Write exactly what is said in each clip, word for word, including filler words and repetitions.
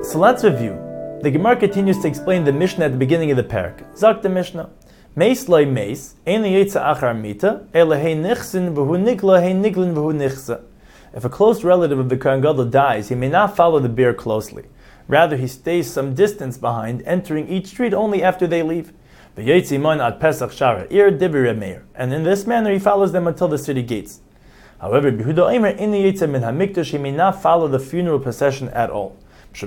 So let's review. The Gemara continues to explain the Mishnah at the beginning of the parak. Zak the Mishnah. Meis loy meis, ein yetza achar mita, ela hey nichsin v'hu nikla hey niglin v'hu nichsa. If a close relative of the Kohen Gadol dies, he may not follow the bier closely. Rather, he stays some distance behind, entering each street only after they leave. And in this manner, he follows them until the city gates. However, he may not follow the funeral procession at all.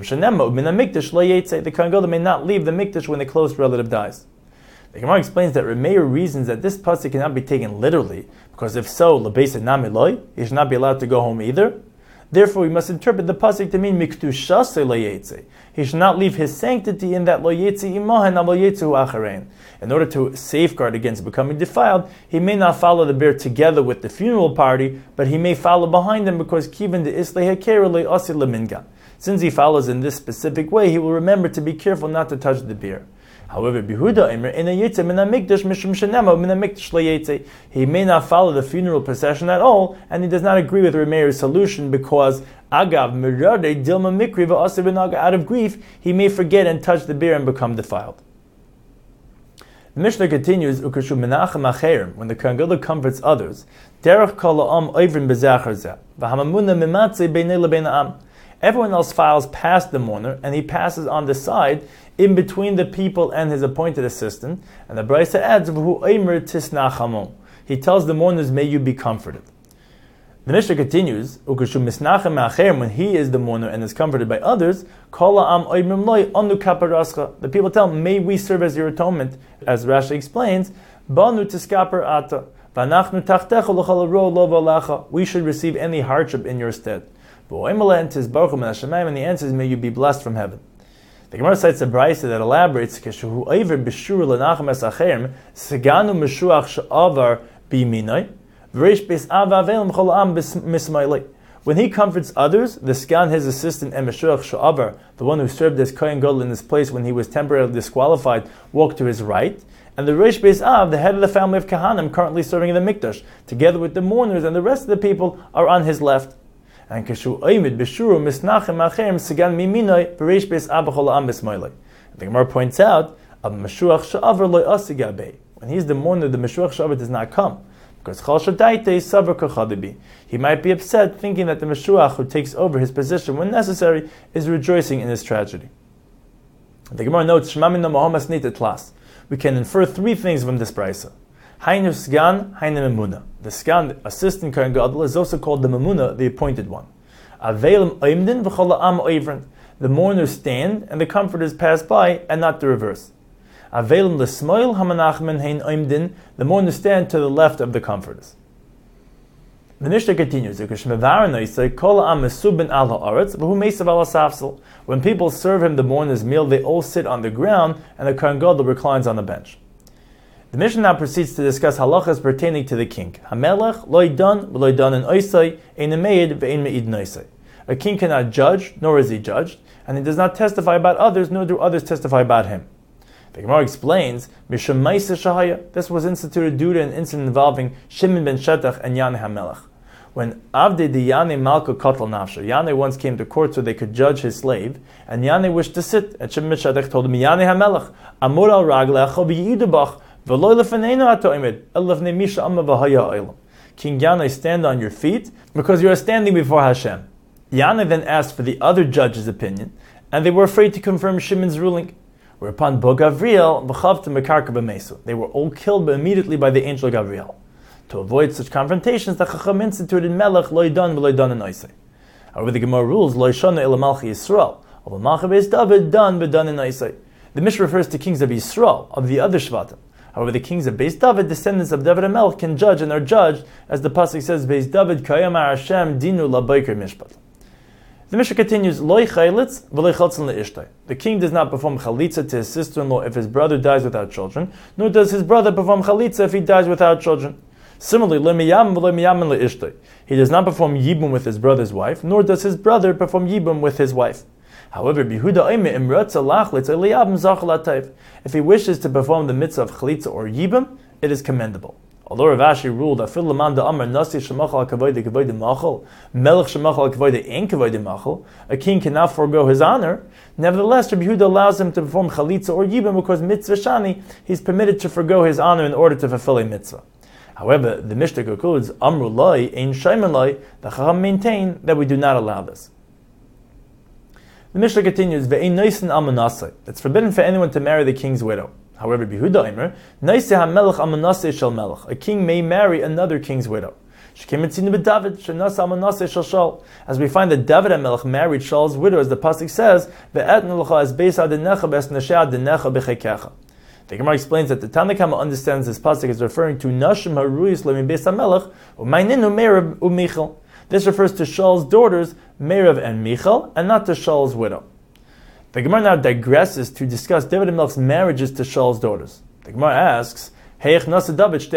The Kohen Gadol may not leave the mikdash when a close relative dies. The Gemara explains that Rameir reasons that this pasuk cannot be taken literally, because if so, lebeisa nami loy, he should not be allowed to go home either. Therefore, we must interpret the pasuk to mean miktushase lo yetze. He should not leave his sanctity in that lo yetze imahen lo yetzehu acharein. In order to safeguard against becoming defiled, he may not follow the bear together with the funeral party, but he may follow behind them because kiven de isleh hakera lo asil leminga. Since he follows in this specific way, he will remember to be careful not to touch the beer. However, Bihuda Eimer in a yetze min hamikdash mishum shenema min hamikdash leyetze. He may not follow the funeral procession at all, and he does not agree with Rameir's solution because agav mirade dilma mikri va'aser v'naga, out of grief he may forget and touch the beer and become defiled. The Mishnah continues, Ukashu menachem acherim, when the Kohen Gadol comforts others, derech kol ha'am oivrin b'zachar zeh v'hamamuna mimatze beinei lebein ha'am. Everyone else files past the mourner, and he passes on the side, in between the people and his appointed assistant. And the Brisa adds, "V'hu eimer tisnachamon." He tells the mourners, "May you be comforted." The Mishnah continues, "Ukashu misnachem ma'acherim," when he is the mourner and is comforted by others, "Kol ha'am oimrim loy anu kaparascha." The people tell him, "May we serve as your atonement." As Rashi explains, "Banu tiskaper ata, v'anachnu tachtecha l'chol haro lo v'alacha." We should receive any hardship in your stead. And the answer is, may you be blessed from heaven. The Gemara cites a brisa that elaborates, when he comforts others, the sgan, his assistant, and Meshuach Sha'avar, the one who served as Kohen Gadol in this place when he was temporarily disqualified, walked to his right, and the Reish Beis Av, the head of the family of Kahanim, currently serving in the Mikdash, together with the mourners and the rest of the people, are on his left. And Keshu Oimid Beshuru Misnachem Acherim Sigan Miminoi Bereish Beis Abachol Am Bismoilei. The Gemara points out, Ab Meshuach Sha'avar Loi Asigabei. When he's the mourner, the Meshuach Sha'avar does not come, because Chal Shadaite Savar Kachadabi. He might be upset, thinking that the Meshuach who takes over his position when necessary is rejoicing in his tragedy. The Gemara notes, Shmamina Mohamas Nit Etlas. We can infer three things from this brisa. Hainu Sgan, Hainu Memuna. The Sgan, assistant Kohen Gadol, is also called the Memuna, the appointed one. Avelim Oimdin v'chol ha'am oivrin. The mourners stand and the comforters pass by, and not the reverse. Avelim l'smoil hamanachmen hein oimdin. The mourners stand to the left of the comforters. The Mishnah continues, when people serve him the mourner's meal, they all sit on the ground, and the Kohen Gadol reclines on the bench. The Mishnah now proceeds to discuss halachas pertaining to the king. Hamelech loy dan v'loy dan in oisai ein meid ve'ein meid noisai. A king cannot judge, nor is he judged, and he does not testify about others, nor do others testify about him. The Gemara explains, Mishum Maisa Shahaya. This was instituted due to an incident involving Shimon ben Shetach and Yaneh HaMelech. When Avdei di Yaneh Malka Kotl Nafsha, Yaneh once came to court so they could judge his slave, and Yaneh wished to sit, and Shimon ben Shetach told him, Yaneh HaMelech, Amur al Raglecha v'yidubach, King Yanai, stand on your feet, because you are standing before Hashem. Yanai then asked for the other judge's opinion, and they were afraid to confirm Shimon's ruling. Whereupon Bo Gavriel v'chavta mekarka b'mesu. They were all killed immediately by the angel Gavriel. To avoid such confrontations, the Chacham instituted Melech loy dan v'loy dan in oisei. However, the Gemara rules loy shana ela malchi Yisrael, al malchi beis David dan v'dan in oisei. The Mishnah refers to kings of Yisrael, of the other Shvatim. However, the kings of Beis David, descendants of David HaMelech, can judge and are judged, as the pasuk says, Beis David kayamar Hashem dinu labayker mishpat. The Mishnah continues, Loi chaylitz v'loi chaltzin le'ishtay. The king does not perform chalitza to his sister-in-law if his brother dies without children, nor does his brother perform chalitza if he dies without children. Similarly, Loi miyam v'loi miyamin le'ishtay. He does not perform yibum with his brother's wife, nor does his brother perform yibum with his wife. However, Bihuda Oime imratza lachlitz eliyabim zachal atayv. If he wishes to perform the mitzvah of chalitza or yibum, it is commendable. Although Rav Ashi ruled that Filaman da Amar Nasi Shemachal Kavoide Kavoide Machal, Melech Shemachal Kavoide Ein Kavoide Machal, a king cannot forego his honor. Nevertheless, Rabbi Yehuda allows him to perform Chalitza or Yibam because mitzvah shani, he's permitted to forego his honor in order to fulfill a mitzvah. However, the Mishnah concludes, Amru Lai, Ein Shaiman Lai, the Chacham maintain that we do not allow this. The Mishnah continues, Ve'ein Noisin Al Manaseh. It's forbidden for anyone to marry the king's widow. However, Yehuda Eimer, Noiseh HaMelech Al Manaseh Shel Melech. A king may marry another king's widow. As we find that David HaMelech married Shaul's widow, as the pasuk says, the Gemara explains that the Tanna Kama understands this pasuk is referring to Nashim Haruyis Lemin Beis HaMelech Umayninu Meirav uMichal. This refers to Shaul's daughters, Meirav and Michal, and not to Shaul's widow. The Gemara now digresses to discuss David HaMelech's marriages to Shaul's daughters. The Gemara asks, how could David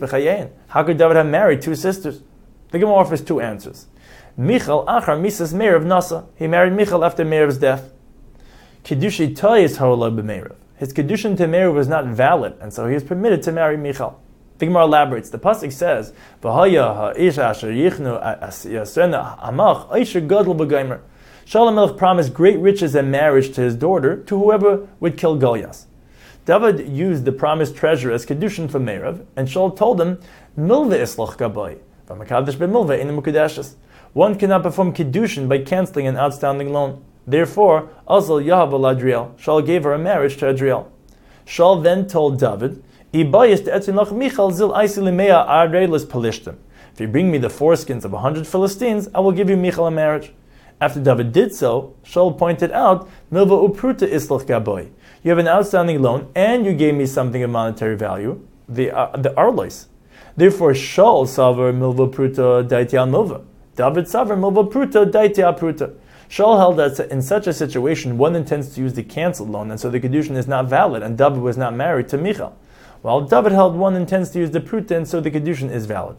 have married two sisters? The Gemara offers two answers. Michal achar misas Meirav nasa. He married Michal after Meirav's death. Kiddushi toyis haolah b'Meirav. His kiddushin to Meirav was not valid, and so he was permitted to marry Michal. The Gemara elaborates. The pasuk says, "V'haya ha'isha asher yichnu yasrena amach aisher gadol b'gaimer." Shaul HaMelech promised great riches and marriage to his daughter to whoever would kill Goliath. David used the promised treasure as kedushin for Meirav, and Shaul told him, "Milva islach gabay, v'makadosh b'milva inu mukadashes." One cannot perform kedushin by canceling an outstanding loan. Therefore, Azal Yahav Adriel. Shaul gave her a marriage to Adriel. Shaul then told David, "Ibayis te'etzin Michal zil aisi limea arelis palishtim." If you bring me the foreskins of a hundred Philistines, I will give you Michal a marriage. After David did so, Shaul pointed out, "Milva upruta islach gabay." You have an outstanding loan, and you gave me something of monetary value, the uh, the arlois. Therefore, Shaul savar milva pruta daiti al milva. David savar milva pruta daiti al pruta. Shaul held that in such a situation, one intends to use the cancelled loan, and so the kedushin is not valid, and David was not married to Michal. While David held one intends to use the pruta, and so the kedushin is valid.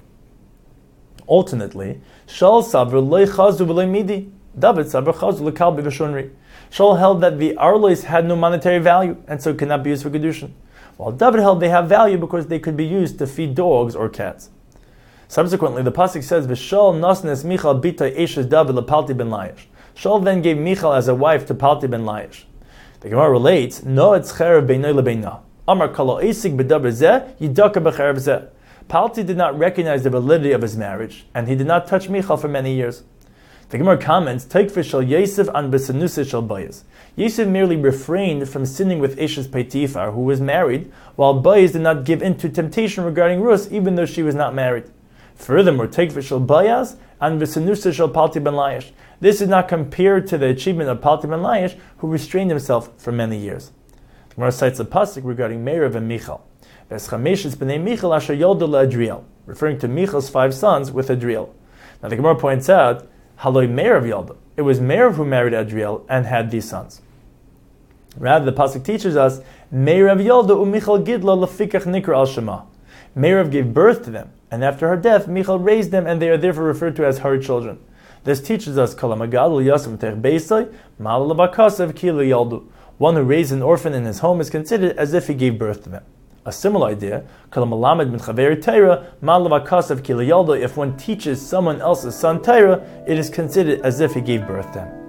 Alternately, Shaul savar loy chazu v'loy midi. David savar chazu l'kalbi v'shunri. Shaul held that the arlois had no monetary value, and so could not be used for kedushin, while David held they have value because they could be used to feed dogs or cats. Subsequently, the pasuk says, "V'Shaul nasnes Michal bita eshes David lepalti ben Laish." Shaul then gave Michal as a wife to Palti ben Laish. The Gemara relates, "No etzcherev beinoi lebeina. Amar kalo esig bedaber zeh yidaka becherev zeh." Palti did not recognize the validity of his marriage, and he did not touch Michal for many years. The Gemara comments, Taikfish shel Yosef an besanusa shel Bayis. Yosef merely refrained from sinning with Eshes Peitifar, who was married, while Bayis did not give in to temptation regarding Rus, even though she was not married. Furthermore, Taikfish shel Bayas an besanusa shel Palti ben Laish. This is not compared to the achievement of Palti ben Laish, who restrained himself for many years. The Gemara cites a pasuk regarding Meirav and Michal. V'eschameshes b'nei Michal asher yolda le'Adriel, referring to Michal's five sons with Adriel. Now the Gemara points out, Haloi Meirav Yalda. It was Meirav who married Adriel and had these sons. Rather, the pasuk teaches us, Meirav Yalda u'Michal Gidla lefikach nikra al Shema. Meirav gave birth to them, and after her death, Michal raised them, and they are therefore referred to as her children. This teaches us, Kalamagadol Yasam Tech Beisai, Malalabakasav Kila Yaldu. One who raised an orphan in his home is considered as if he gave birth to them. A similar idea, Kalamalamed min Chaveri Taira, Malavakasav Kila Yaldu. If one teaches someone else's son Taira, it is considered as if he gave birth to him.